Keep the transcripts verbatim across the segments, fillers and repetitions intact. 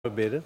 We bidden.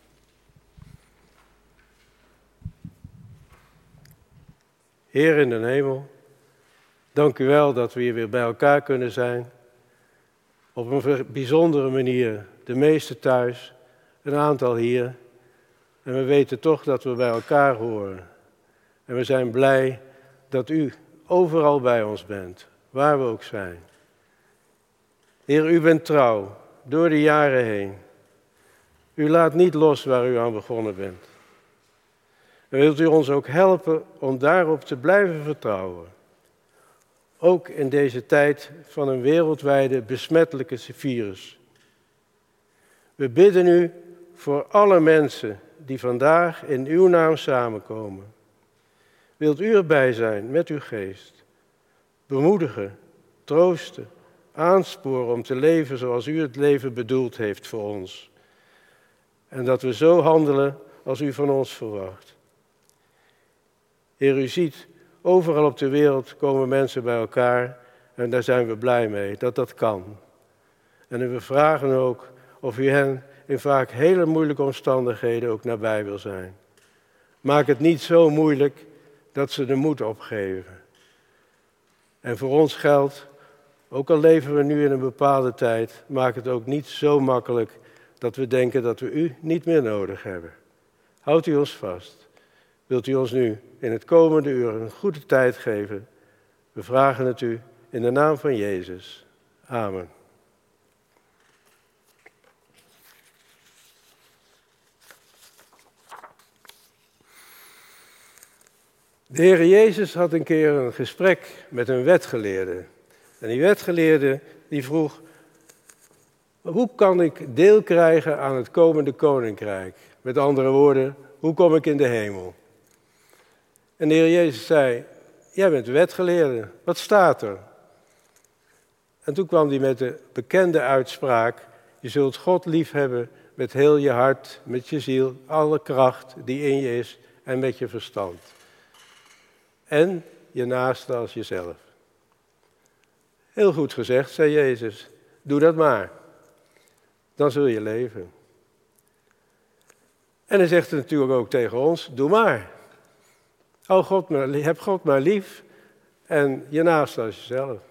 Heer in de hemel, dank u wel dat we hier weer bij elkaar kunnen zijn. Op een bijzondere manier, de meesten thuis, een aantal hier. En we weten toch dat we bij elkaar horen. En we zijn blij dat u overal bij ons bent, waar we ook zijn. Heer, u bent trouw, door de jaren heen. U laat niet los waar u aan begonnen bent. En wilt u ons ook helpen om daarop te blijven vertrouwen. Ook in deze tijd van een wereldwijde besmettelijke virus. We bidden u voor alle mensen die vandaag in uw naam samenkomen. Wilt u erbij zijn met uw geest. Bemoedigen, troosten, aansporen om te leven zoals u het leven bedoeld heeft voor ons. En dat we zo handelen als u van ons verwacht. Heer, u ziet, overal op de wereld komen mensen bij elkaar en daar zijn we blij mee dat dat kan. En we vragen ook of u hen in vaak hele moeilijke omstandigheden ook nabij wil zijn. Maak het niet zo moeilijk dat ze de moed opgeven. En voor ons geldt, ook al leven we nu in een bepaalde tijd, maak het ook niet zo makkelijk dat we denken dat we u niet meer nodig hebben. Houdt u ons vast. Wilt u ons nu in het komende uur een goede tijd geven? We vragen het u in de naam van Jezus. Amen. De Heer Jezus had een keer een gesprek met een wetgeleerde. En die wetgeleerde die vroeg: hoe kan ik deel krijgen aan het komende koninkrijk? Met andere woorden, hoe kom ik in de hemel? En de Heer Jezus zei: jij bent wetgeleerde, wat staat er? En toen kwam hij met de bekende uitspraak: je zult God liefhebben met heel je hart, met je ziel, alle kracht die in je is en met je verstand. En je naaste als jezelf. Heel goed gezegd, zei Jezus, doe dat maar. Dan zul je leven. En hij zegt het natuurlijk ook tegen ons, doe maar. Hou God maar, heb God maar lief en je naaste als jezelf.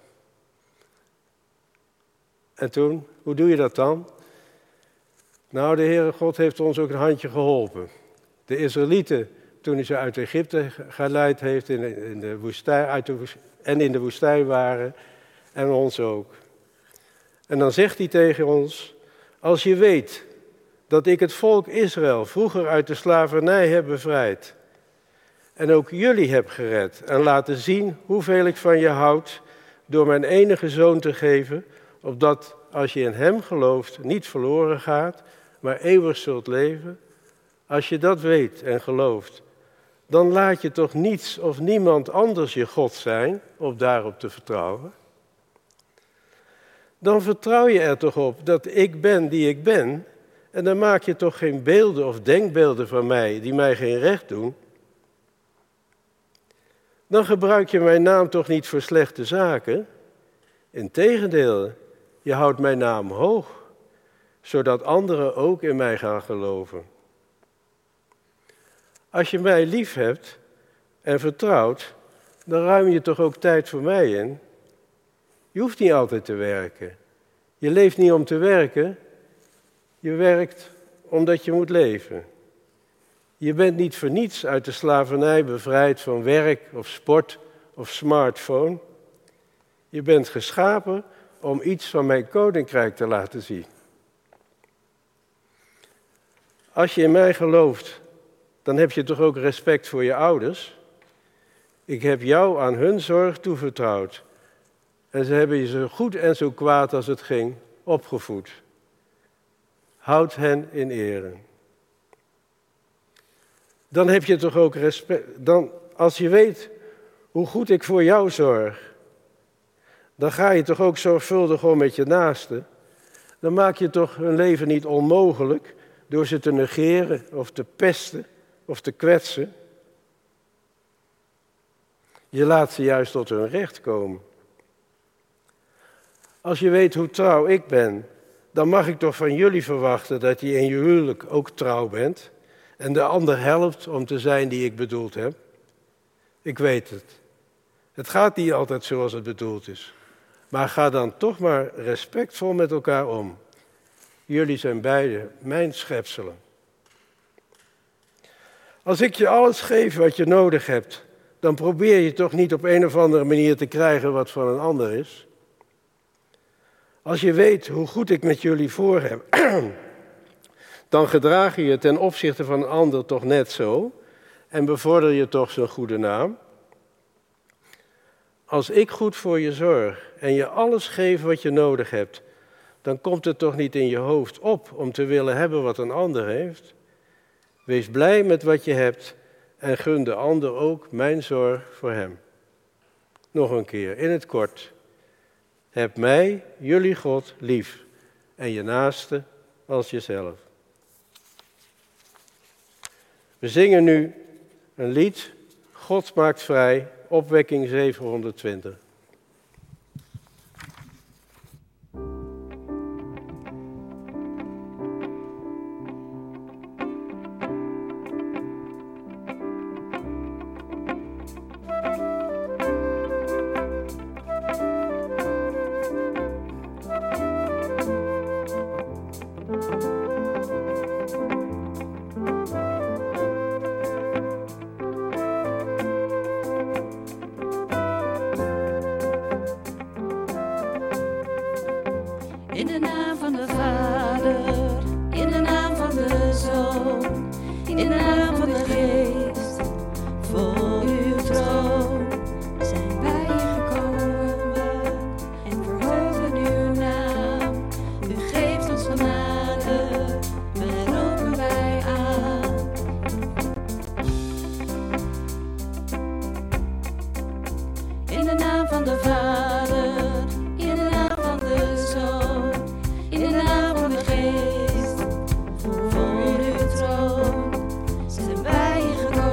En toen, hoe doe je dat dan? Nou, de Heere God heeft ons ook een handje geholpen. De Israëlieten, toen hij ze uit Egypte geleid heeft in de, in de woestijn, uit de, en in de woestijn waren, en ons ook. En dan zegt hij tegen ons: als je weet dat ik het volk Israël vroeger uit de slavernij heb bevrijd en ook jullie heb gered en laten zien hoeveel ik van je houd door mijn enige zoon te geven, opdat als je in hem gelooft niet verloren gaat, maar eeuwig zult leven. Als je dat weet en gelooft, dan laat je toch niets of niemand anders je God zijn, om daarop te vertrouwen. Dan vertrouw je er toch op dat ik ben die ik ben, en dan maak je toch geen beelden of denkbeelden van mij die mij geen recht doen. Dan gebruik je mijn naam toch niet voor slechte zaken. Integendeel, je houdt mijn naam hoog, zodat anderen ook in mij gaan geloven. Als je mij lief hebt en vertrouwt, dan ruim je toch ook tijd voor mij in. Je hoeft niet altijd te werken. Je leeft niet om te werken. Je werkt omdat je moet leven. Je bent niet voor niets uit de slavernij bevrijd van werk of sport of smartphone. Je bent geschapen om iets van mijn koninkrijk te laten zien. Als je in mij gelooft, dan heb je toch ook respect voor je ouders? Ik heb jou aan hun zorg toevertrouwd. En ze hebben je zo goed en zo kwaad als het ging opgevoed. Houd hen in ere. Dan heb je toch ook respect. Dan, als je weet hoe goed ik voor jou zorg, dan ga je toch ook zorgvuldig om met je naasten. Dan maak je toch hun leven niet onmogelijk door ze te negeren of te pesten of te kwetsen. Je laat ze juist tot hun recht komen. Als je weet hoe trouw ik ben, dan mag ik toch van jullie verwachten dat je in je huwelijk ook trouw bent en de ander helpt om te zijn die ik bedoeld heb. Ik weet het. Het gaat niet altijd zoals het bedoeld is. Maar ga dan toch maar respectvol met elkaar om. Jullie zijn beide mijn schepselen. Als ik je alles geef wat je nodig hebt, dan probeer je toch niet op een of andere manier te krijgen wat van een ander is. Als je weet hoe goed ik met jullie voor heb, dan gedraag je je ten opzichte van een ander toch net zo en bevorder je toch zijn goede naam. Als ik goed voor je zorg en je alles geef wat je nodig hebt, dan komt het toch niet in je hoofd op om te willen hebben wat een ander heeft. Wees blij met wat je hebt en gun de ander ook mijn zorg voor hem. Nog een keer, in het kort. Heb mij, jullie God, lief en je naaste als jezelf. We zingen nu een lied, God maakt vrij, opwekking zevenhonderdtwintig. In de naam van de Vader, in de naam van de Zoon, in de naam van de Geest, voor uw troon zijn wij gekomen en verhogen uw naam. U geeft ons genade, we roepen wij aan. In de naam van de Vader, in de naam van de Zoon, in de naam van de Geest, voor uw troon zijn wij gekomen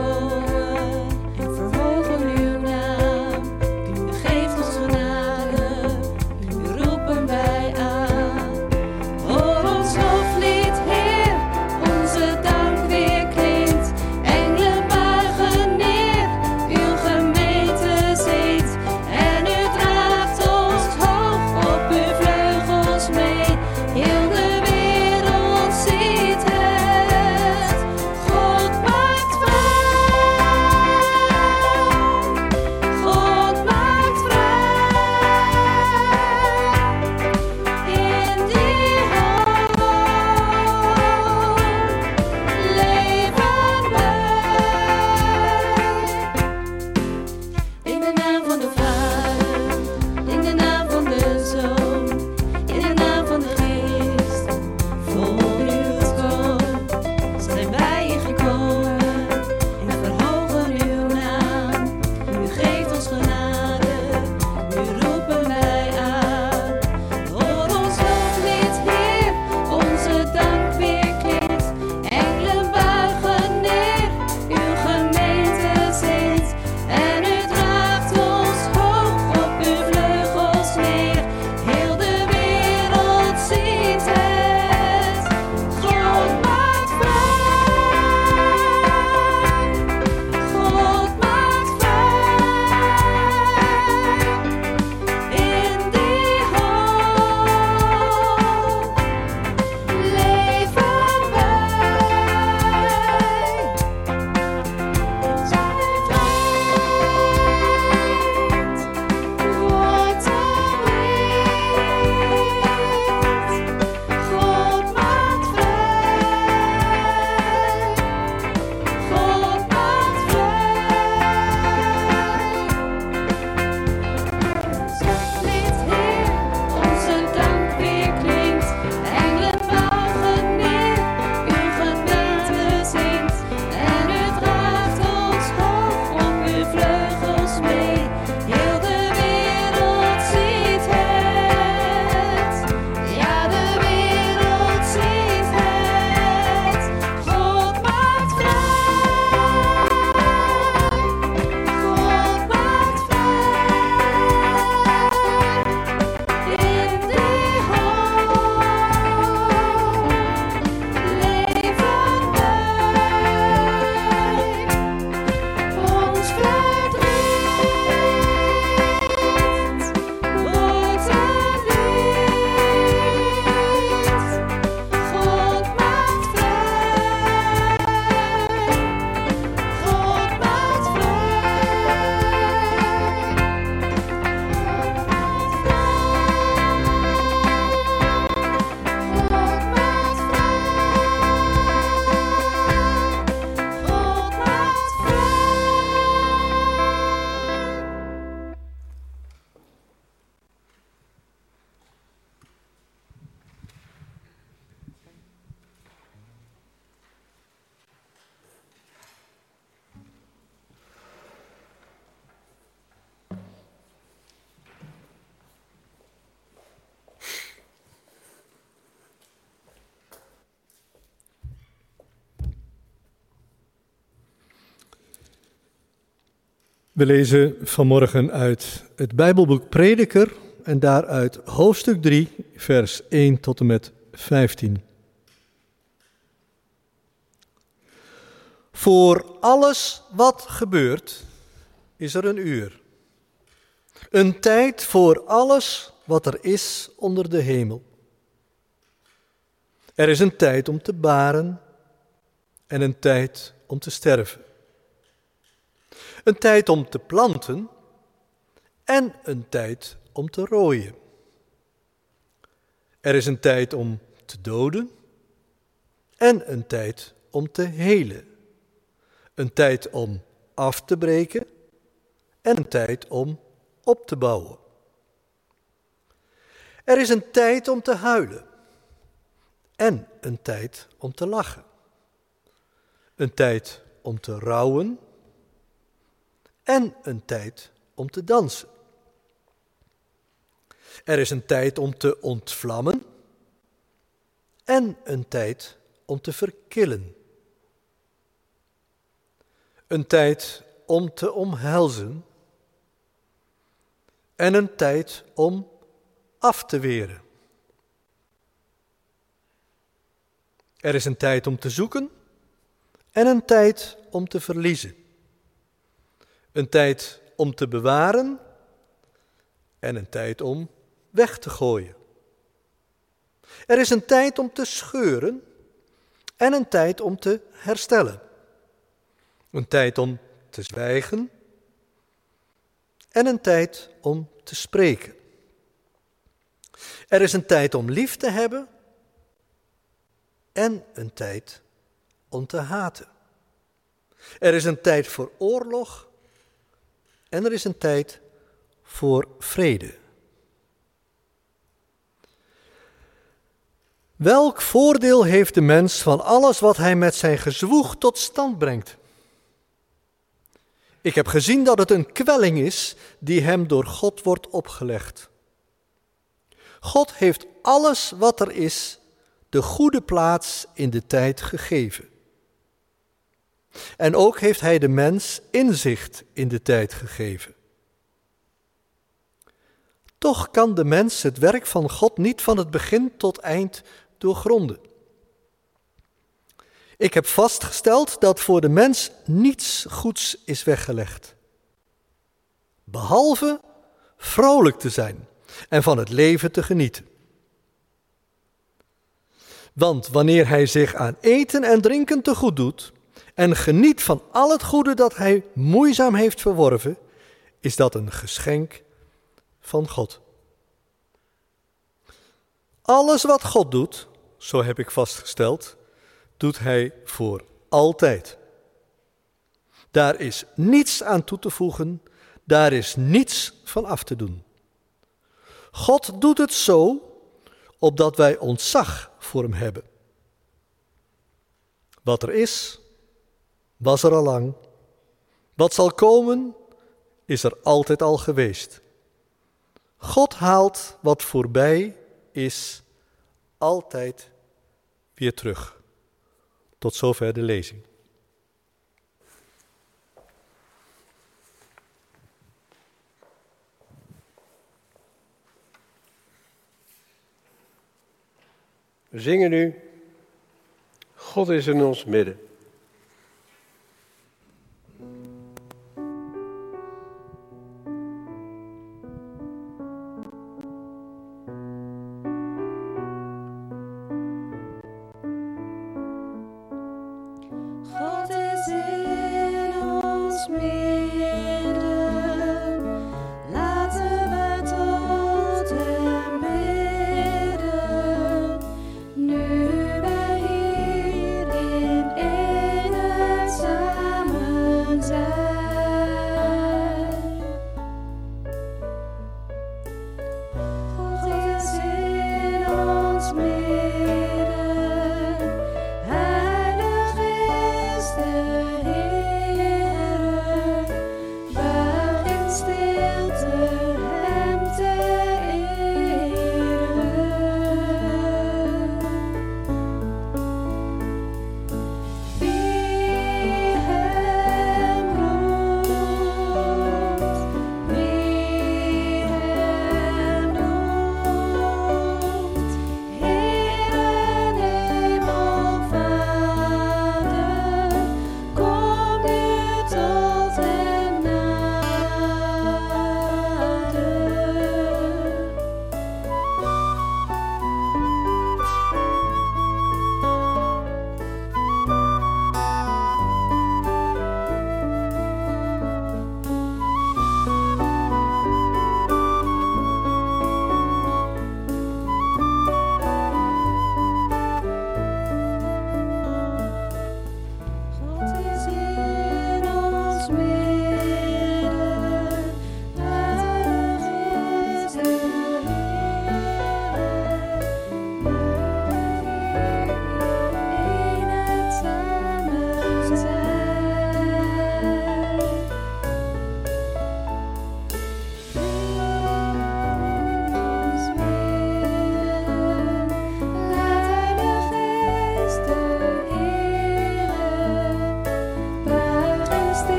We lezen vanmorgen uit het Bijbelboek Prediker en daaruit hoofdstuk drie, vers één tot en met vijftien. Voor alles wat gebeurt is er een uur. Een tijd voor alles wat er is onder de hemel. Er is een tijd om te baren en een tijd om te sterven. Een tijd om te planten en een tijd om te rooien. Er is een tijd om te doden en een tijd om te helen. Een tijd om af te breken en een tijd om op te bouwen. Er is een tijd om te huilen en een tijd om te lachen. Een tijd om te rouwen en een tijd om te dansen. Er is een tijd om te ontvlammen en een tijd om te verkillen. Een tijd om te omhelzen en een tijd om af te weren. Er is een tijd om te zoeken en een tijd om te verliezen. Een tijd om te bewaren en een tijd om weg te gooien. Er is een tijd om te scheuren en een tijd om te herstellen. Een tijd om te zwijgen en een tijd om te spreken. Er is een tijd om lief te hebben en een tijd om te haten. Er is een tijd voor oorlog en er is een tijd voor vrede. Welk voordeel heeft de mens van alles wat hij met zijn gezwoeg tot stand brengt? Ik heb gezien dat het een kwelling is die hem door God wordt opgelegd. God heeft alles wat er is de goede plaats in de tijd gegeven. En ook heeft hij de mens inzicht in de tijd gegeven. Toch kan de mens het werk van God niet van het begin tot eind doorgronden. Ik heb vastgesteld dat voor de mens niets goeds is weggelegd, behalve vrolijk te zijn en van het leven te genieten. Want wanneer hij zich aan eten en drinken te goed doet en geniet van al het goede dat hij moeizaam heeft verworven, is dat een geschenk van God. Alles wat God doet, zo heb ik vastgesteld, doet hij voor altijd. Daar is niets aan toe te voegen, daar is niets van af te doen. God doet het zo, opdat wij ontzag voor hem hebben. Wat er is, was er al lang. Wat zal komen, is er altijd al geweest. God haalt wat voorbij is altijd weer terug. Tot zover de lezing. We zingen nu, God is in ons midden. God is in ons midden, laten we tot hem bidden. Nu wij hier in eenheid samen zijn. God is in ons midden, Heilige is de Heer.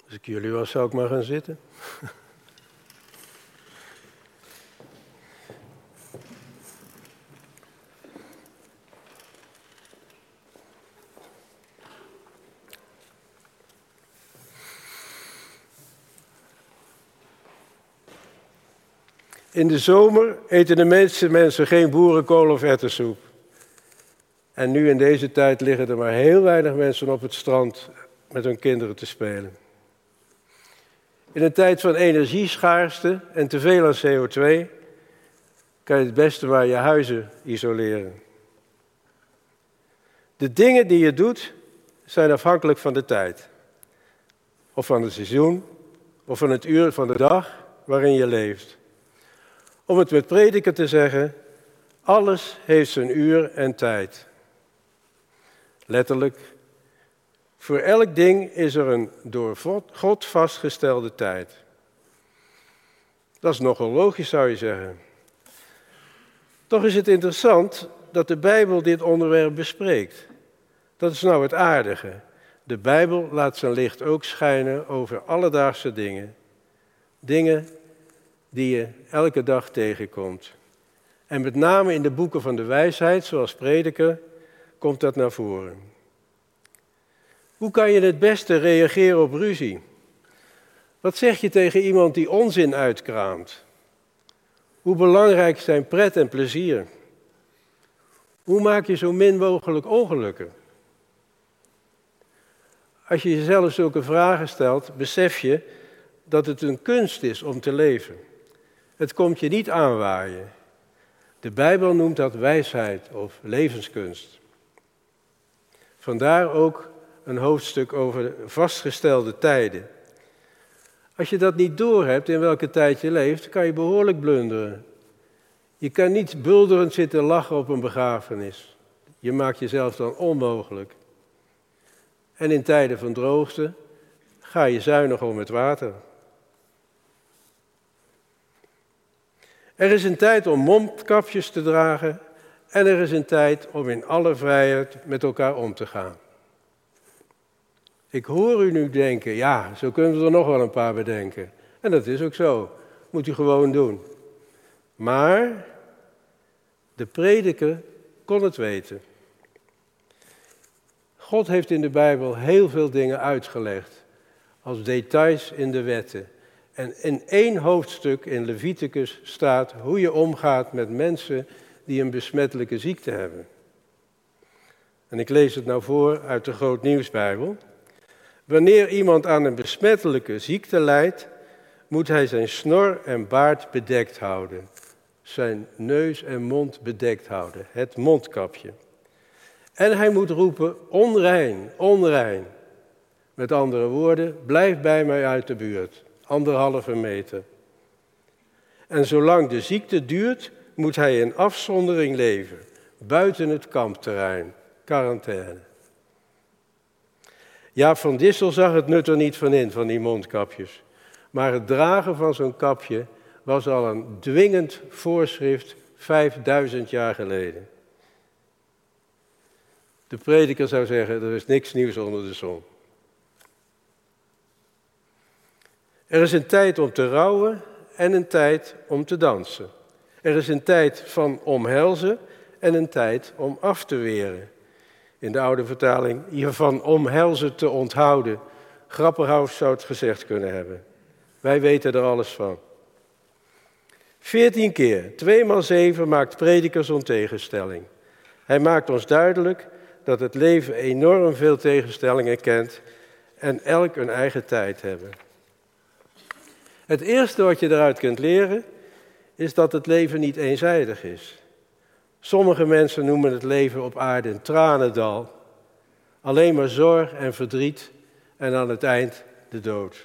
Als ik jullie was, zou ik maar gaan zitten. In de zomer eten de meeste mensen geen boerenkool of erwtensoep. En nu in deze tijd liggen er maar heel weinig mensen op het strand met hun kinderen te spelen. In een tijd van energieschaarste en teveel aan C O twee kan je het beste maar je huizen isoleren. De dingen die je doet zijn afhankelijk van de tijd. Of van het seizoen, of van het uur van de dag waarin je leeft. Om het met Prediker te zeggen, alles heeft zijn uur en tijd. Letterlijk, voor elk ding is er een door God vastgestelde tijd. Dat is nogal logisch, zou je zeggen. Toch is het interessant dat de Bijbel dit onderwerp bespreekt. Dat is nou het aardige. De Bijbel laat zijn licht ook schijnen over alledaagse dingen. Dingen die je elke dag tegenkomt. En met name in de boeken van de wijsheid, zoals Prediker, komt dat naar voren. Hoe kan je het beste reageren op ruzie? Wat zeg je tegen iemand die onzin uitkraamt? Hoe belangrijk zijn pret en plezier? Hoe maak je zo min mogelijk ongelukken? Als je jezelf zulke vragen stelt, besef je dat het een kunst is om te leven. Het komt je niet aanwaaien. De Bijbel noemt dat wijsheid of levenskunst. Vandaar ook een hoofdstuk over vastgestelde tijden. Als je dat niet doorhebt in welke tijd je leeft, kan je behoorlijk blunderen. Je kan niet bulderend zitten lachen op een begrafenis. Je maakt jezelf dan onmogelijk. En in tijden van droogte ga je zuinig om het water. Er is een tijd om mondkapjes te dragen en er is een tijd om in alle vrijheid met elkaar om te gaan. Ik hoor u nu denken, ja, zo kunnen we er nog wel een paar bedenken. En dat is ook zo, moet u gewoon doen. Maar de prediker kon het weten. God heeft in de Bijbel heel veel dingen uitgelegd, als details in de wetten. En in één hoofdstuk in Leviticus staat hoe je omgaat met mensen die een besmettelijke ziekte hebben. En ik lees het nou voor uit de Groot Nieuwsbijbel. Wanneer iemand aan een besmettelijke ziekte lijdt, moet hij zijn snor en baard bedekt houden. Zijn neus en mond bedekt houden, het mondkapje. En hij moet roepen, onrein, onrein. Met andere woorden, blijf bij mij uit de buurt, anderhalve meter. En zolang de ziekte duurt, moet hij in afzondering leven, buiten het kampterrein, quarantaine. Jaap van Dissel zag het nut er niet van in, van die mondkapjes. Maar het dragen van zo'n kapje was al een dwingend voorschrift vijfduizend jaar geleden. De prediker zou zeggen, er is niks nieuws onder de zon. Er is een tijd om te rouwen en een tijd om te dansen. Er is een tijd van omhelzen en een tijd om af te weren. In de oude vertaling, hiervan omhelzen te onthouden. Grapperhaus zou het gezegd kunnen hebben. Wij weten er alles van. Veertien keer, twee maal zeven, maakt prediker zo'n tegenstelling. Hij maakt ons duidelijk dat het leven enorm veel tegenstellingen kent en elk een eigen tijd hebben. Het eerste wat je eruit kunt leren, is dat het leven niet eenzijdig is. Sommige mensen noemen het leven op aarde een tranendal. Alleen maar zorg en verdriet en aan het eind de dood.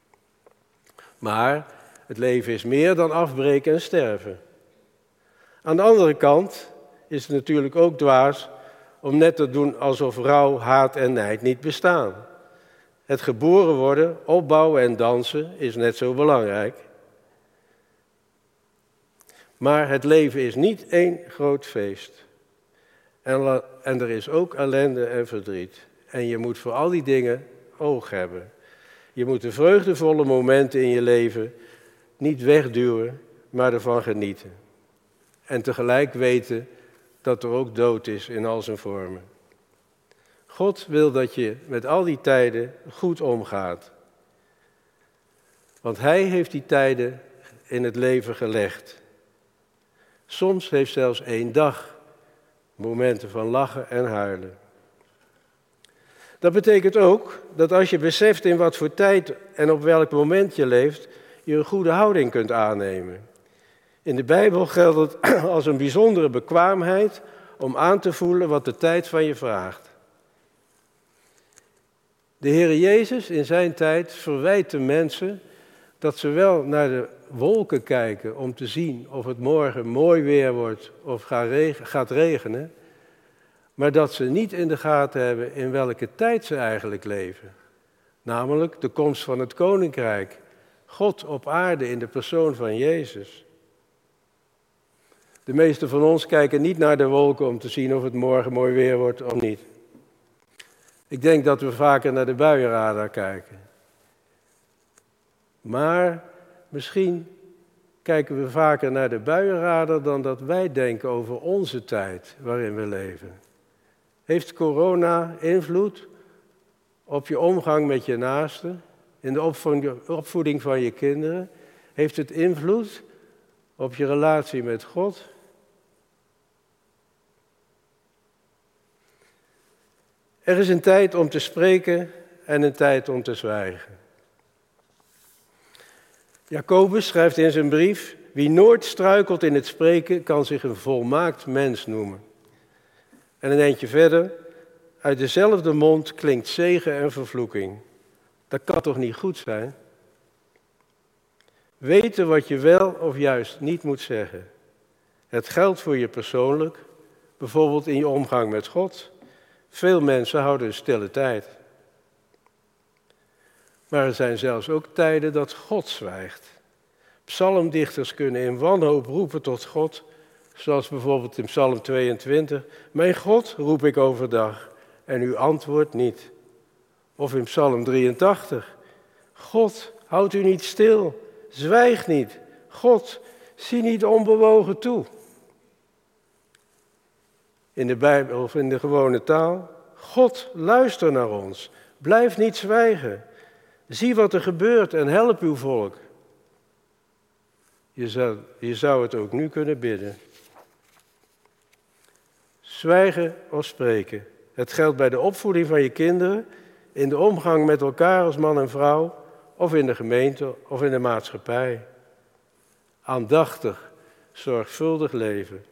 Maar het leven is meer dan afbreken en sterven. Aan de andere kant is het natuurlijk ook dwaas om net te doen alsof rouw, haat en nijd niet bestaan. Het geboren worden, opbouwen en dansen is net zo belangrijk. Maar het leven is niet één groot feest. En, en er is ook ellende en verdriet. En je moet voor al die dingen oog hebben. Je moet de vreugdevolle momenten in je leven niet wegduwen, maar ervan genieten. En tegelijk weten dat er ook dood is in al zijn vormen. God wil dat je met al die tijden goed omgaat. Want hij heeft die tijden in het leven gelegd. Soms heeft zelfs één dag momenten van lachen en huilen. Dat betekent ook dat als je beseft in wat voor tijd en op welk moment je leeft, je een goede houding kunt aannemen. In de Bijbel geldt het als een bijzondere bekwaamheid om aan te voelen wat de tijd van je vraagt. De Heer Jezus in zijn tijd verwijt de mensen dat ze wel naar de wolken kijken om te zien of het morgen mooi weer wordt of gaat regenen, maar dat ze niet in de gaten hebben in welke tijd ze eigenlijk leven. Namelijk de komst van het Koninkrijk, God op aarde in de persoon van Jezus. De meesten van ons kijken niet naar de wolken om te zien of het morgen mooi weer wordt of niet. Ik denk dat we vaker naar de buienradar kijken. Maar misschien kijken we vaker naar de buienradar dan dat wij denken over onze tijd waarin we leven. Heeft corona invloed op je omgang met je naasten, in de opvoeding van je kinderen? Heeft het invloed op je relatie met God? Er is een tijd om te spreken en een tijd om te zwijgen. Jacobus schrijft in zijn brief: wie nooit struikelt in het spreken, kan zich een volmaakt mens noemen. En een eindje verder: uit dezelfde mond klinkt zegen en vervloeking. Dat kan toch niet goed zijn? Weten wat je wel of juist niet moet zeggen. Het geldt voor je persoonlijk, bijvoorbeeld in je omgang met God. Veel mensen houden een stille tijd. Maar er zijn zelfs ook tijden dat God zwijgt. Psalmdichters kunnen in wanhoop roepen tot God, zoals bijvoorbeeld in Psalm tweeëntwintig. Mijn God, roep ik overdag, en u antwoordt niet. Of in Psalm drieëntachtig. God, houd u niet stil, zwijg niet. God, zie niet onbewogen toe. In de Bijbel of in de gewone taal: God, luister naar ons, blijf niet zwijgen. Zie wat er gebeurt en help uw volk. Je zou, je zou het ook nu kunnen bidden. Zwijgen of spreken. Het geldt bij de opvoeding van je kinderen, in de omgang met elkaar als man en vrouw, of in de gemeente of in de maatschappij. Aandachtig, zorgvuldig leven.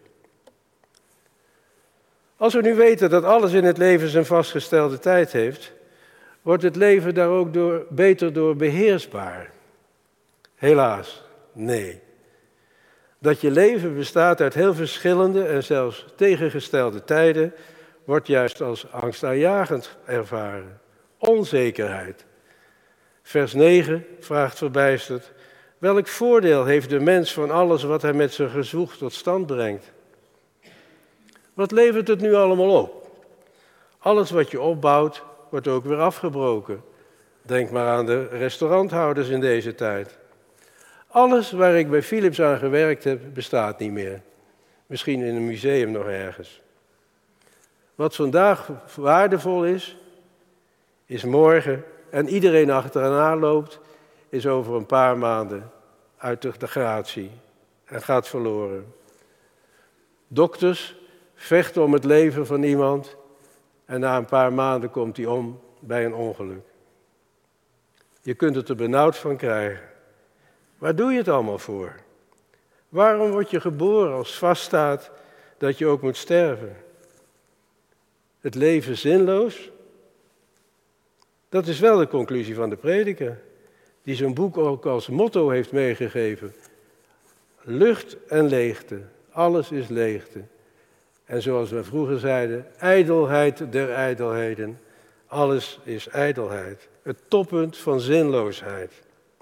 Als we nu weten dat alles in het leven zijn vastgestelde tijd heeft, wordt het leven daar ook door, beter door beheersbaar. Helaas, nee. Dat je leven bestaat uit heel verschillende en zelfs tegengestelde tijden, wordt juist als angstaanjagend ervaren. Onzekerheid. Vers negen vraagt verbijsterd: welk voordeel heeft de mens van alles wat hij met zijn gezoeg tot stand brengt? Wat levert het nu allemaal op? Alles wat je opbouwt, wordt ook weer afgebroken. Denk maar aan de restauranthouders in deze tijd. Alles waar ik bij Philips aan gewerkt heb, bestaat niet meer. Misschien in een museum nog ergens. Wat vandaag waardevol is, is morgen, en iedereen achteraan loopt, is over een paar maanden uit de gratie en gaat verloren. Dokters vechten om het leven van iemand en na een paar maanden komt hij om bij een ongeluk. Je kunt het er benauwd van krijgen. Waar doe je het allemaal voor? Waarom word je geboren als vaststaat dat je ook moet sterven? Het leven zinloos? Dat is wel de conclusie van de prediker, die zijn boek ook als motto heeft meegegeven. Lucht en leegte, alles is leegte. En zoals we vroeger zeiden, ijdelheid der ijdelheden, alles is ijdelheid. Het toppunt van zinloosheid.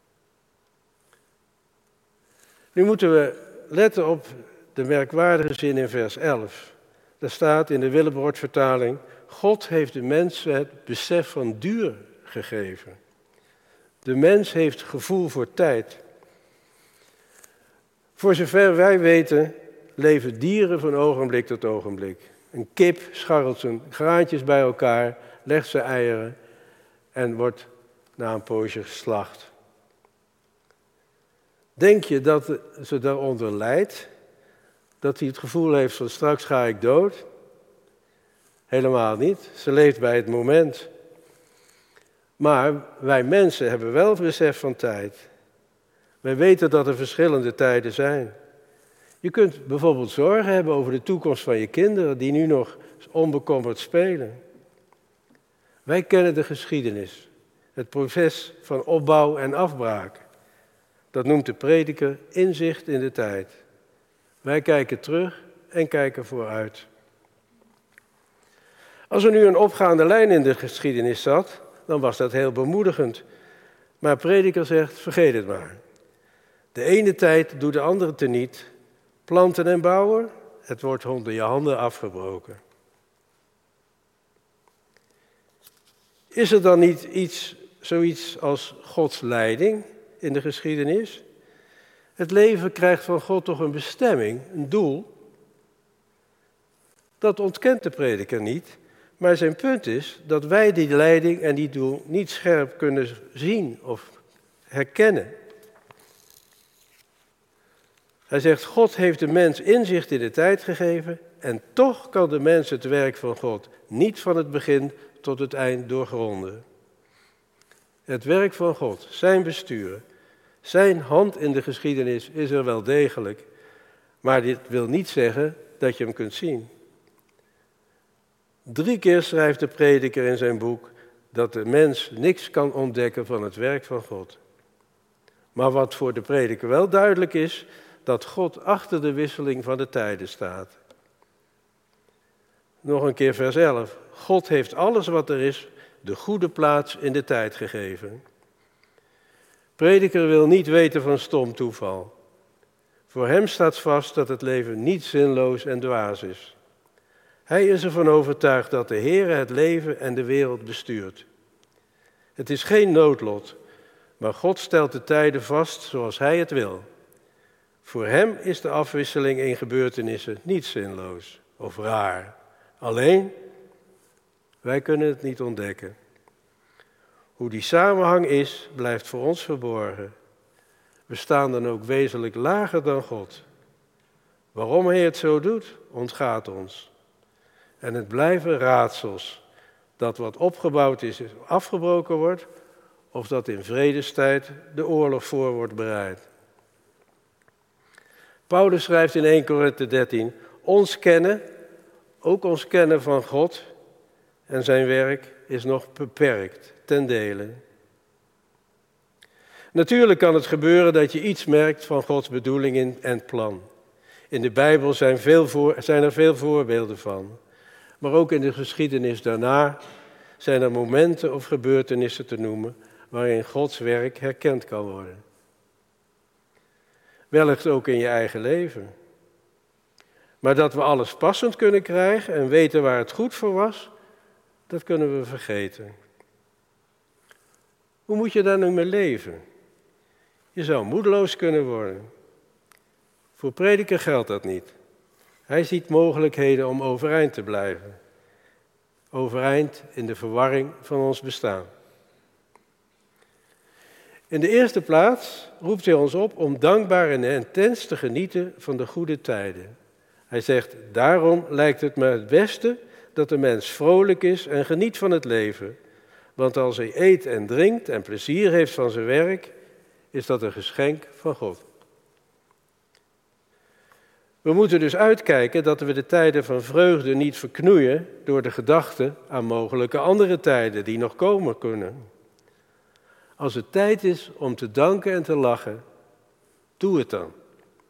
Nu moeten we letten op de merkwaardige zin in vers elf. Daar staat in de Willibrord-vertaling: God heeft de mens het besef van duur gegeven. De mens heeft gevoel voor tijd. Voor zover wij weten, leven dieren van ogenblik tot ogenblik. Een kip scharrelt zijn graantjes bij elkaar, legt zijn eieren en wordt na een poosje geslacht. Denk je dat ze daaronder lijdt? Dat hij het gevoel heeft van straks ga ik dood? Helemaal niet. Ze leeft bij het moment. Maar wij mensen hebben wel het besef van tijd. Wij weten dat er verschillende tijden zijn. Je kunt bijvoorbeeld zorgen hebben over de toekomst van je kinderen die nu nog onbekommerd spelen. Wij kennen de geschiedenis, het proces van opbouw en afbraak. Dat noemt de prediker inzicht in de tijd. Wij kijken terug en kijken vooruit. Als er nu een opgaande lijn in de geschiedenis zat, dan was dat heel bemoedigend. Maar prediker zegt, vergeet het maar. De ene tijd doet de andere teniet. Planten en bouwen, het wordt onder je handen afgebroken. Is er dan niet iets, zoiets als Gods leiding in de geschiedenis? Het leven krijgt van God toch een bestemming, een doel? Dat ontkent de prediker niet, maar zijn punt is dat wij die leiding en die doel niet scherp kunnen zien of herkennen. Hij zegt, God heeft de mens inzicht in de tijd gegeven en toch kan de mens het werk van God niet van het begin tot het eind doorgronden. Het werk van God, zijn bestuur, zijn hand in de geschiedenis is er wel degelijk, maar dit wil niet zeggen dat je hem kunt zien. Drie keer schrijft de prediker in zijn boek dat de mens niks kan ontdekken van het werk van God. Maar wat voor de prediker wel duidelijk is, dat God achter de wisseling van de tijden staat. Nog een keer vers elf. God heeft alles wat er is, de goede plaats in de tijd gegeven. Prediker wil niet weten van stom toeval. Voor hem staat vast dat het leven niet zinloos en dwaas is. Hij is ervan overtuigd dat de Heer het leven en de wereld bestuurt. Het is geen noodlot, maar God stelt de tijden vast zoals hij het wil. Voor hem is de afwisseling in gebeurtenissen niet zinloos of raar. Alleen, wij kunnen het niet ontdekken. Hoe die samenhang is, blijft voor ons verborgen. We staan dan ook wezenlijk lager dan God. Waarom hij het zo doet, ontgaat ons. En het blijven raadsels. Dat wat opgebouwd is, afgebroken wordt, of dat in vredestijd de oorlog voor wordt bereid. Paulus schrijft in eerste Korinthe dertien, ons kennen, ook ons kennen van God en zijn werk is nog beperkt, ten dele. Natuurlijk kan het gebeuren dat je iets merkt van Gods bedoeling en plan. In de Bijbel zijn, veel voor, zijn er veel voorbeelden van. Maar ook in de geschiedenis daarna zijn er momenten of gebeurtenissen te noemen waarin Gods werk herkend kan worden. Wellicht ook in je eigen leven. Maar dat we alles passend kunnen krijgen en weten waar het goed voor was, dat kunnen we vergeten. Hoe moet je daar nu mee leven? Je zou moedeloos kunnen worden. Voor prediker geldt dat niet. Hij ziet mogelijkheden om overeind te blijven. Overeind in de verwarring van ons bestaan. In de eerste plaats roept hij ons op om dankbaar en intens te genieten van de goede tijden. Hij zegt, daarom lijkt het me het beste dat de mens vrolijk is en geniet van het leven. Want als hij eet en drinkt en plezier heeft van zijn werk, is dat een geschenk van God. We moeten dus uitkijken dat we de tijden van vreugde niet verknoeien door de gedachte aan mogelijke andere tijden die nog komen kunnen. Als het tijd is om te danken en te lachen, doe het dan.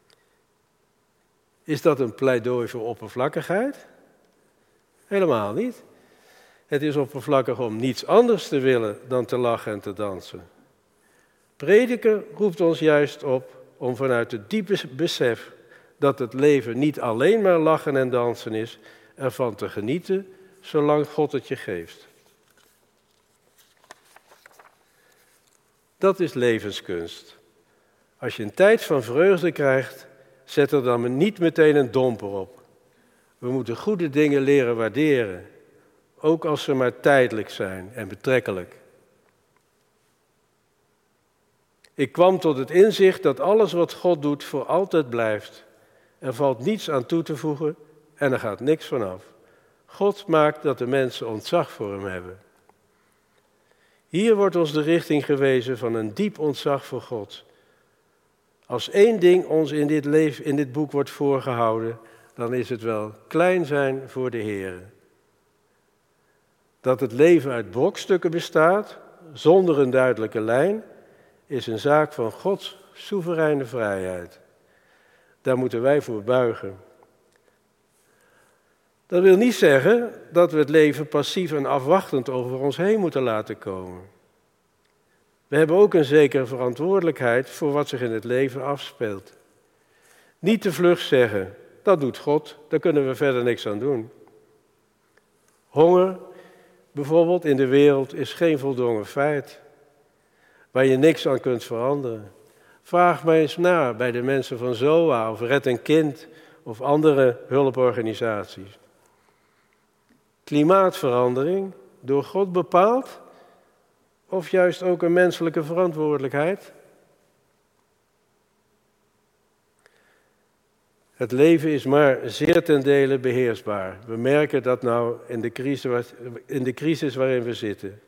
Is dat een pleidooi voor oppervlakkigheid? Helemaal niet. Het is oppervlakkig om niets anders te willen dan te lachen en te dansen. Prediker roept ons juist op om vanuit het diepe besef dat het leven niet alleen maar lachen en dansen is, ervan te genieten zolang God het je geeft. Dat is levenskunst. Als je een tijd van vreugde krijgt, zet er dan niet meteen een domper op. We moeten goede dingen leren waarderen, ook als ze maar tijdelijk zijn en betrekkelijk. Ik kwam tot het inzicht dat alles wat God doet voor altijd blijft. Er valt niets aan toe te voegen en er gaat niks vanaf. God maakt dat de mensen ontzag voor hem hebben. Hier wordt ons de richting gewezen van een diep ontzag voor God. Als één ding ons in dit, leven, in dit boek wordt voorgehouden, dan is het wel klein zijn voor de Heer. Dat het leven uit brokstukken bestaat, zonder een duidelijke lijn, is een zaak van Gods soevereine vrijheid. Daar moeten wij voor buigen. Dat wil niet zeggen dat we het leven passief en afwachtend over ons heen moeten laten komen. We hebben ook een zekere verantwoordelijkheid voor wat zich in het leven afspeelt. Niet te vlug zeggen, dat doet God, daar kunnen we verder niks aan doen. Honger, bijvoorbeeld in de wereld, is geen voldongen feit, waar je niks aan kunt veranderen. Vraag maar eens na bij de mensen van Z O A of Red een Kind of andere hulporganisaties. Klimaatverandering, door God bepaald of juist ook een menselijke verantwoordelijkheid? Het leven is maar zeer ten dele beheersbaar. We merken dat nou in de crisis, in de crisis waarin we zitten.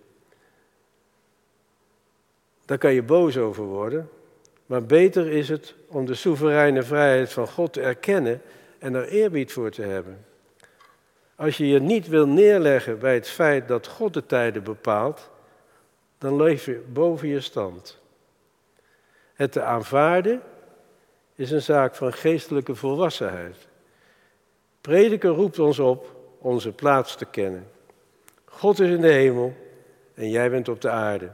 Daar kan je boos over worden, maar beter is het om de soevereine vrijheid van God te erkennen en er eerbied voor te hebben. Als je je niet wil neerleggen bij het feit dat God de tijden bepaalt, dan leef je boven je stand. Het te aanvaarden is een zaak van geestelijke volwassenheid. Prediker roept ons op onze plaats te kennen. God is in de hemel en jij bent op de aarde.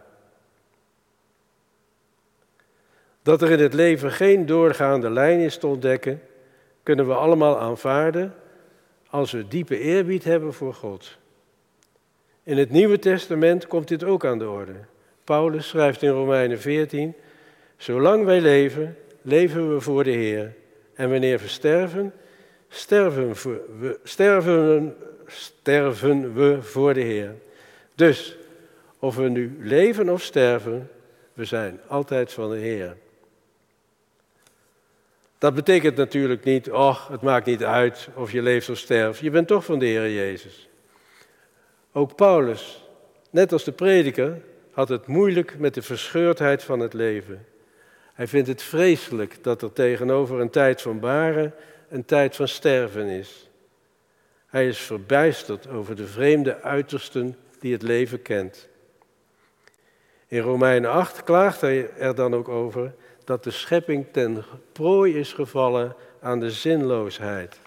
Dat er in het leven geen doorgaande lijn is te ontdekken, kunnen we allemaal aanvaarden als we diepe eerbied hebben voor God. In het Nieuwe Testament komt dit ook aan de orde. Paulus schrijft in Romeinen veertien, zolang wij leven, leven we voor de Heer. En wanneer we sterven, sterven we, sterven, sterven we voor de Heer. Dus, of we nu leven of sterven, we zijn altijd van de Heer. Dat betekent natuurlijk niet, och, het maakt niet uit of je leeft of sterft. Je bent toch van de Heer Jezus. Ook Paulus, net als de prediker, had het moeilijk met de verscheurdheid van het leven. Hij vindt het vreselijk dat er tegenover een tijd van baren een tijd van sterven is. Hij is verbijsterd over de vreemde uitersten die het leven kent. In Romeinen acht klaagt hij er dan ook over dat de schepping ten prooi is gevallen aan de zinloosheid.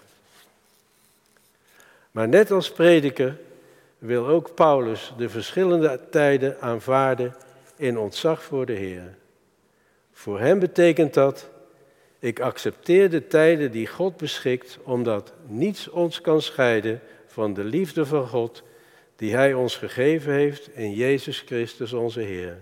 Maar net als prediker wil ook Paulus de verschillende tijden aanvaarden in ontzag voor de Heer. Voor hem betekent dat, ik accepteer de tijden die God beschikt, omdat niets ons kan scheiden van de liefde van God die Hij ons gegeven heeft in Jezus Christus onze Heer.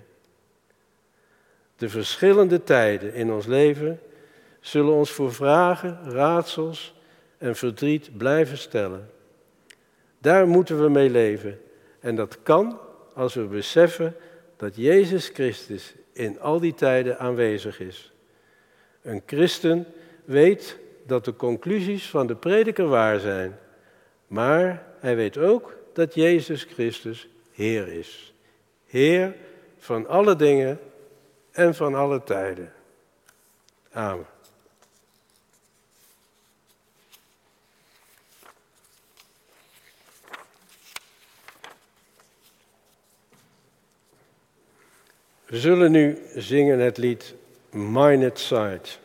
De verschillende tijden in ons leven zullen ons voor vragen, raadsels en verdriet blijven stellen. Daar moeten we mee leven. En dat kan als we beseffen dat Jezus Christus in al die tijden aanwezig is. Een christen weet dat de conclusies van de prediker waar zijn. Maar hij weet ook dat Jezus Christus Heer is. Heer van alle dingen en van alle tijden. Amen. We zullen nu zingen het lied Mine at Sight.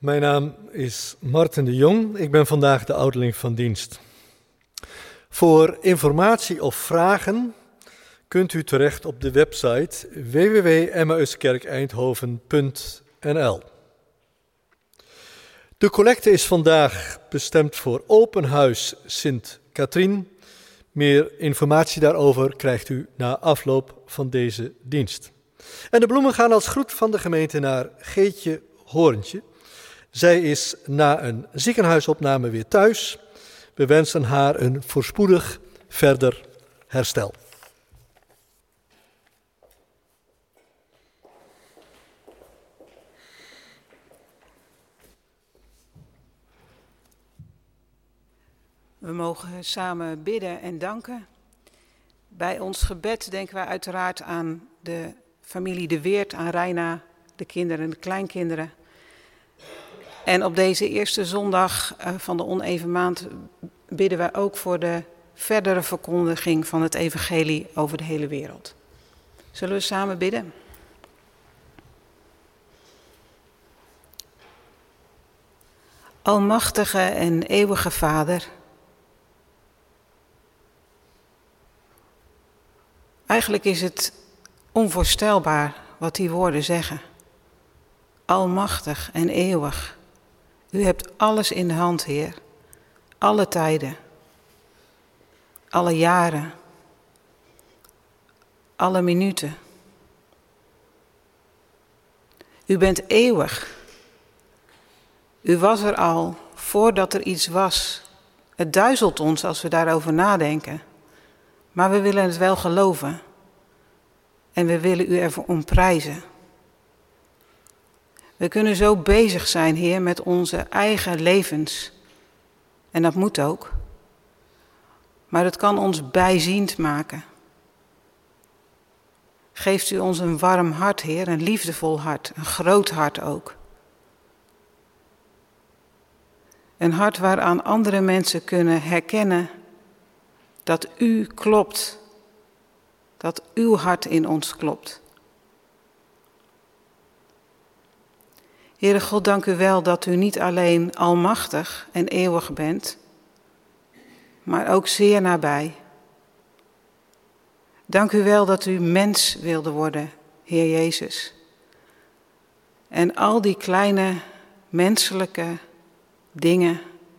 Mijn naam is Marten de Jong. Ik ben vandaag de ouderling van dienst. Voor informatie of vragen kunt u terecht op de website w w w punt emmauskerkeindhoven punt n l. De collecte is vandaag bestemd voor Open Huis Sint Katrien. Meer informatie daarover krijgt u na afloop van deze dienst. En de bloemen gaan als groet van de gemeente naar Geetje Hoorntje. Zij is na een ziekenhuisopname weer thuis. We wensen haar een voorspoedig verder herstel. We mogen samen bidden en danken. Bij ons gebed denken wij uiteraard aan de familie De Weert, aan Reina, de kinderen en de kleinkinderen. En op deze eerste zondag van de oneven maand bidden wij ook voor de verdere verkondiging van het evangelie over de hele wereld. Zullen we samen bidden? Almachtige en eeuwige Vader, eigenlijk is het onvoorstelbaar wat die woorden zeggen. Almachtig en eeuwig. U hebt alles in de hand, Heer. Alle tijden. Alle jaren. Alle minuten. U bent eeuwig. U was er al voordat er iets was. Het duizelt ons als we daarover nadenken. Maar we willen het wel geloven. En we willen u ervoor om prijzen. We kunnen zo bezig zijn, Heer, met onze eigen levens. En dat moet ook. Maar het kan ons bijziend maken. Geeft u ons een warm hart, Heer, een liefdevol hart, een groot hart ook. Een hart waaraan andere mensen kunnen herkennen dat u klopt. Dat uw hart in ons klopt. Heere God, dank u wel dat u niet alleen almachtig en eeuwig bent, maar ook zeer nabij. Dank u wel dat u mens wilde worden, Heer Jezus. En al die kleine menselijke dingen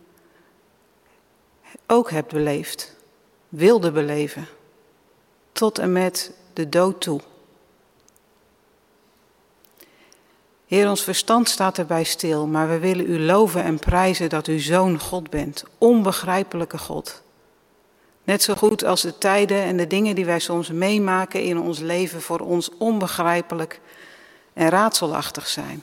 ook hebt beleefd, wilde beleven, tot en met de dood toe. Heer, ons verstand staat erbij stil, maar we willen u loven en prijzen dat u zo'n God bent, onbegrijpelijke God. Net zo goed als de tijden en de dingen die wij soms meemaken in ons leven voor ons onbegrijpelijk en raadselachtig zijn.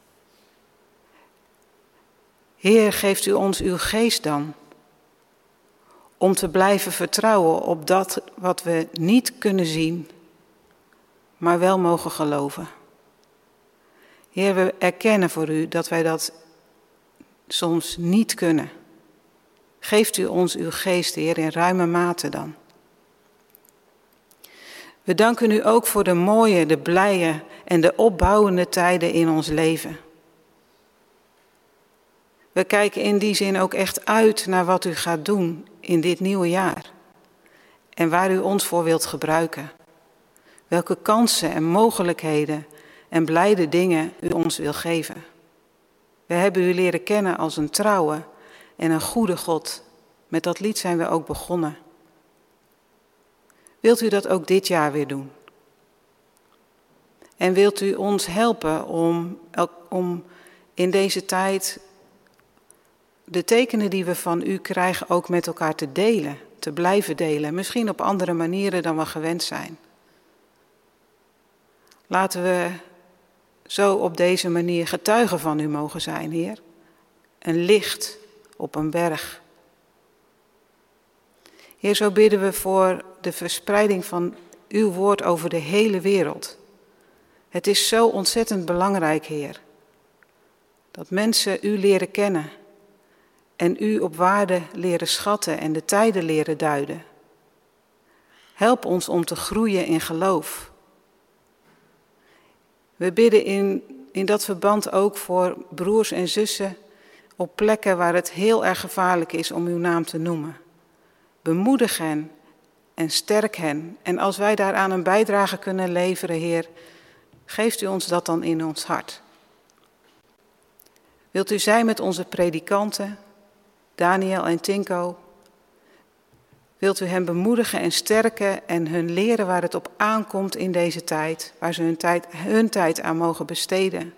Heer, geeft u ons uw geest dan, om te blijven vertrouwen op dat wat we niet kunnen zien, maar wel mogen geloven. Heer, we erkennen voor u dat wij dat soms niet kunnen. Geeft u ons uw geest, Heer, in ruime mate dan. We danken u ook voor de mooie, de blije en de opbouwende tijden in ons leven. We kijken in die zin ook echt uit naar wat u gaat doen in dit nieuwe jaar. En waar u ons voor wilt gebruiken. Welke kansen en mogelijkheden en blijde dingen u ons wil geven. We hebben u leren kennen als een trouwe en een goede God. Met dat lied zijn we ook begonnen. Wilt u dat ook dit jaar weer doen? En wilt u ons helpen om, om in deze tijd de tekenen die we van u krijgen ook met elkaar te delen, te blijven delen. Misschien op andere manieren dan we gewend zijn. Laten we zo op deze manier getuigen van u mogen zijn, Heer. Een licht op een berg. Heer, zo bidden we voor de verspreiding van uw woord over de hele wereld. Het is zo ontzettend belangrijk, Heer, dat mensen u leren kennen en u op waarde leren schatten en de tijden leren duiden. Help ons om te groeien in geloof. We bidden in in dat verband ook voor broers en zussen op plekken waar het heel erg gevaarlijk is om uw naam te noemen. Bemoedig hen en sterk hen. En als wij daaraan een bijdrage kunnen leveren, Heer, geeft u ons dat dan in ons hart. Wilt u zijn met onze predikanten, Daniel en Tinko? Wilt u hen bemoedigen en sterken en hun leren waar het op aankomt in deze tijd, waar ze hun tijd, hun tijd aan mogen besteden?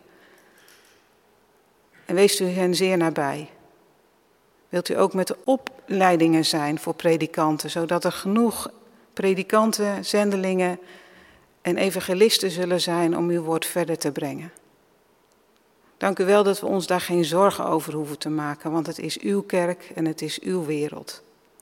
En wees u hen zeer nabij. Wilt u ook met de opleidingen zijn voor predikanten, zodat er genoeg predikanten, zendelingen en evangelisten zullen zijn om uw woord verder te brengen. Dank u wel dat we ons daar geen zorgen over hoeven te maken, want het is uw kerk en het is uw wereld.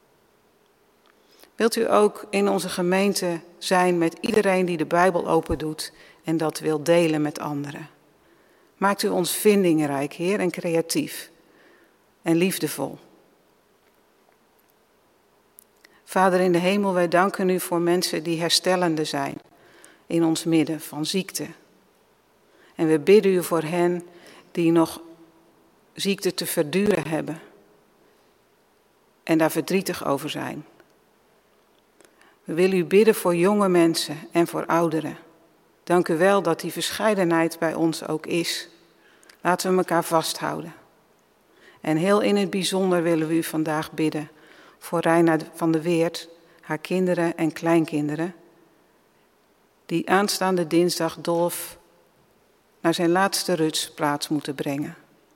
Wilt u ook in onze gemeente zijn met iedereen die de Bijbel open doet en dat wil delen met anderen. Maakt u ons vindingrijk, Heer, en creatief en liefdevol. Vader in de hemel, wij danken u voor mensen die herstellende zijn in ons midden van ziekte. En we bidden u voor hen die nog ziekte te verduren hebben en daar verdrietig over zijn. We willen u bidden voor jonge mensen en voor ouderen. Dank u wel dat die verscheidenheid bij ons ook is. Laten we elkaar vasthouden. En heel in het bijzonder willen we u vandaag bidden voor Reina van de Weert, haar kinderen en kleinkinderen, die aanstaande dinsdag Dolf naar zijn laatste rutsplaats moeten brengen.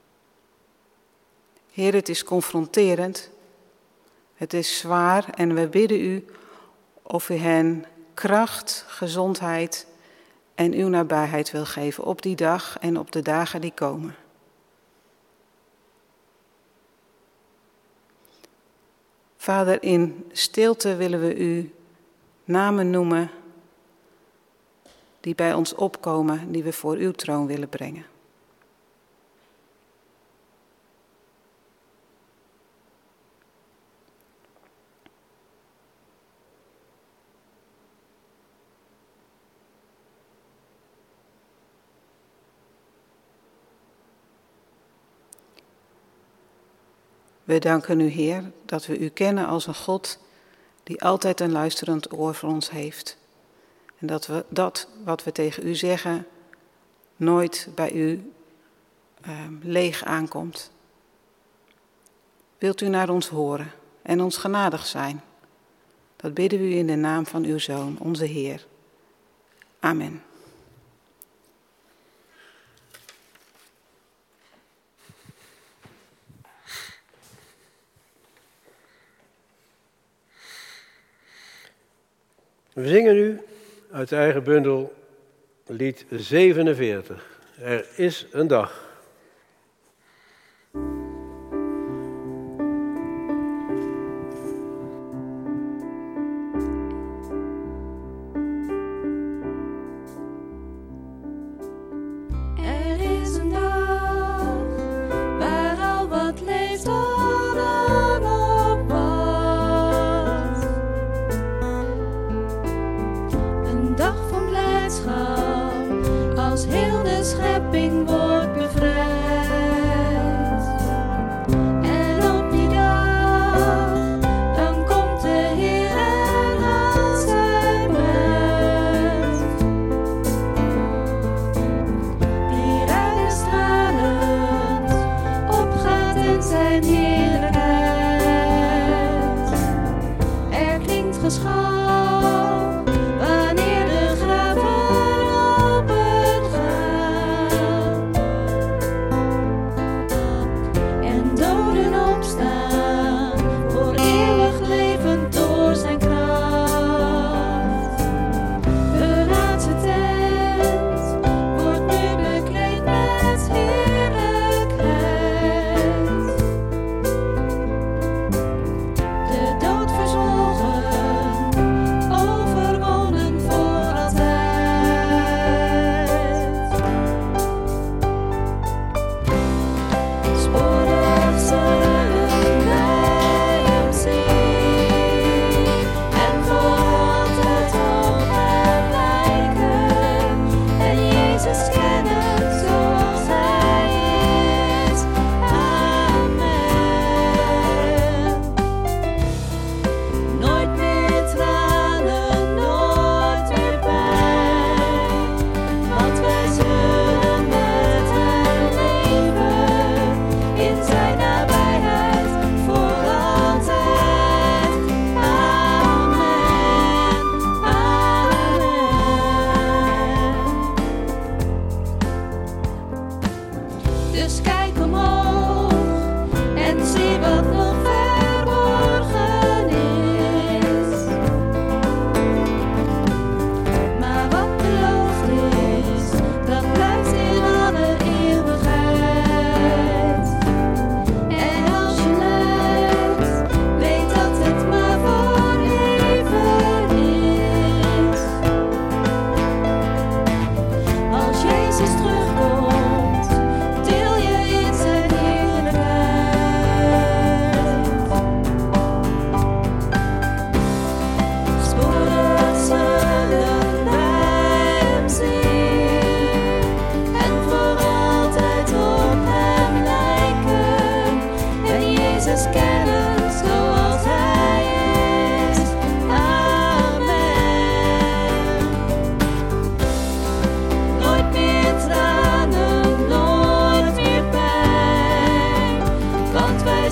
Heer, het is confronterend, het is zwaar en we bidden u of u hen kracht, gezondheid en uw nabijheid wil geven op die dag en op de dagen die komen. Vader, in stilte willen we u namen noemen die bij ons opkomen, die we voor uw troon willen brengen. We danken u, Heer, dat we u kennen als een God die altijd een luisterend oor voor ons heeft. En dat we dat wat we tegen u zeggen nooit bij u uh, leeg aankomt. Wilt u naar ons horen en ons genadig zijn? Dat bidden we u in de naam van uw Zoon, onze Heer. Amen. We zingen nu uit de eigen bundel lied zevenenveertig. Er is een dag. Er is een dag waar al wat leeft dan op wacht. Een dag van blijdschap, als heel de schepping wordt bevrijd.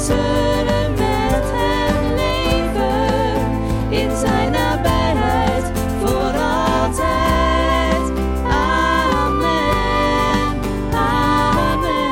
zullen met hem leven in zijn nabijheid voor altijd. Amen, amen.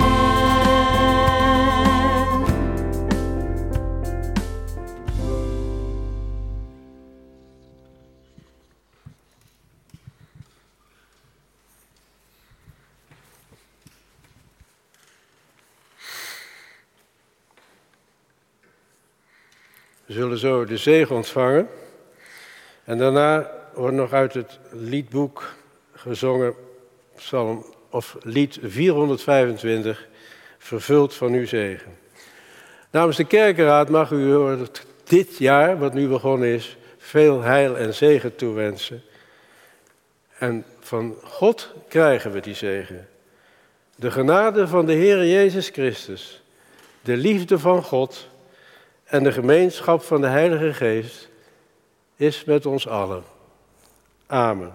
We zullen zo de zegen ontvangen. En daarna wordt nog uit het liedboek gezongen, psalm, of lied vierhonderdvijfentwintig, vervuld van uw zegen. Namens de kerkenraad mag u dit jaar, wat nu begonnen is, veel heil en zegen toewensen. En van God krijgen we die zegen. De genade van de Heer Jezus Christus, de liefde van God en de gemeenschap van de Heilige Geest is met ons allen. Amen.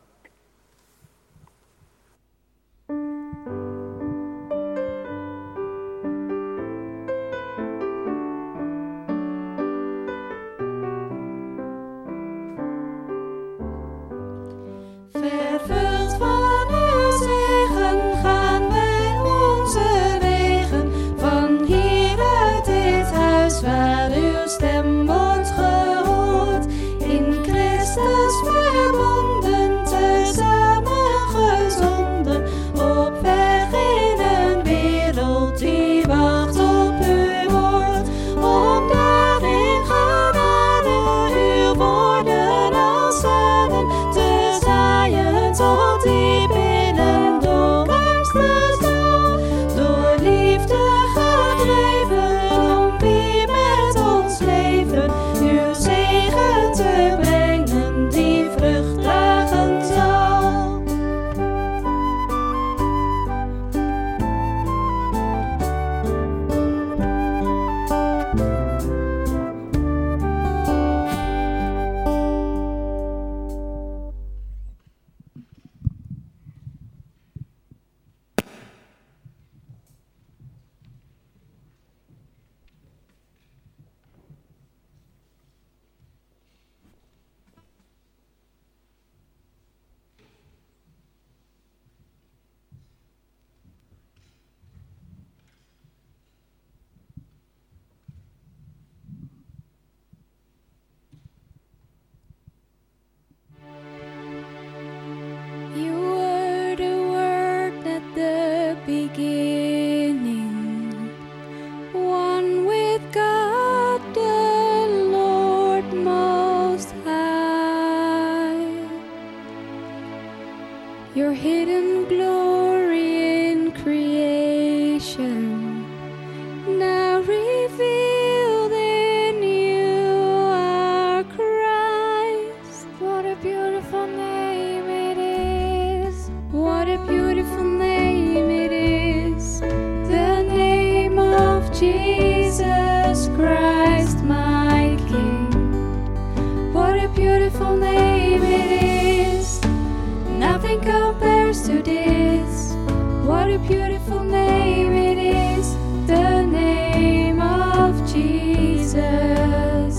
Vervuld van uw zegen gaan wij onze wegen, van hier uit dit huis waar uw stem wordt gehoord. In Christus verbonden, tezamen gezonden, op weg in een wereld die wacht op uw woord. Om daar in genade uw woorden als zaden te zaaien tot diep in een donkerste dal. Door liefde gedreven, om wie met ons leven uw zegen te brengen die vrucht dragen zal. You were the Word at the beginning, one with God the Lord Most High. Your hidden glory in creation, now revealed in you, our Christ. What a beautiful name it is. What a beautiful name it is. The name of Jesus Christ, my King. What a beautiful name it is. Nothing compares to this. What a beautiful name it is. The name of Jesus.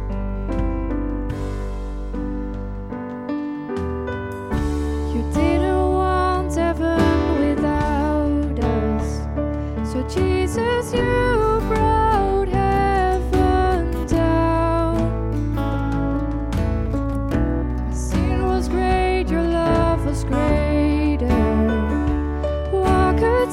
You didn't want heaven without us, so Jesus, you brought heaven down. Sin was great, your love was greater. What could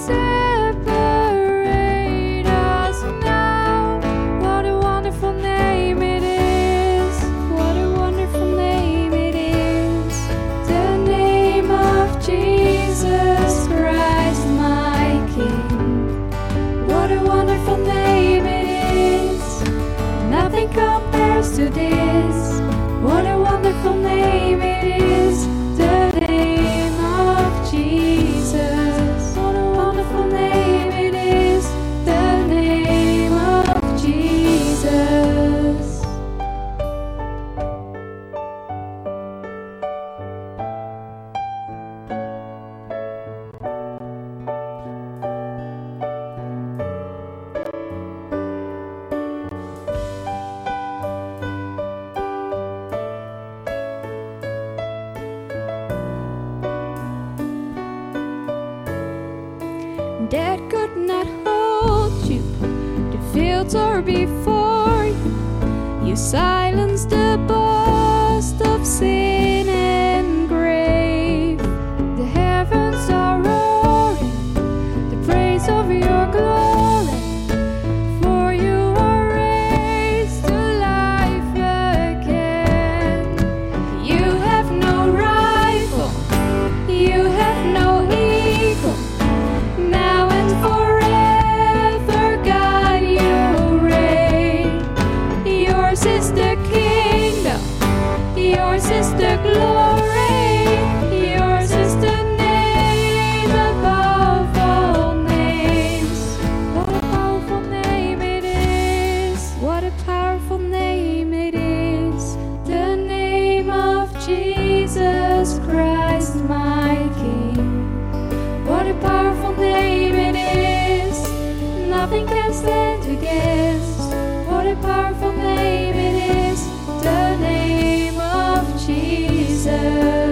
separate us now? What a wonderful name it is. What a wonderful name it is. The name of Jesus Christ, my King. What a wonderful name it is. Nothing compares to this. What a wonderful name it is. The name of Jesus. What a wonderful name it is. The name of Jesus. shelter before you. You silence the boast of sin and grave. The heavens are roaring the praise of your glory. For you are raised to life again. You have no rival, you have no equal. Now and forever, God, you reign. Yours is the kingdom, yours is the glory, yours is the name above all names. What a powerful name it is, what a powerful name it is, the name of Jesus Christ, my King. What a powerful name it is, nothing can stand against. What a powerful name it is, the name of Jesus.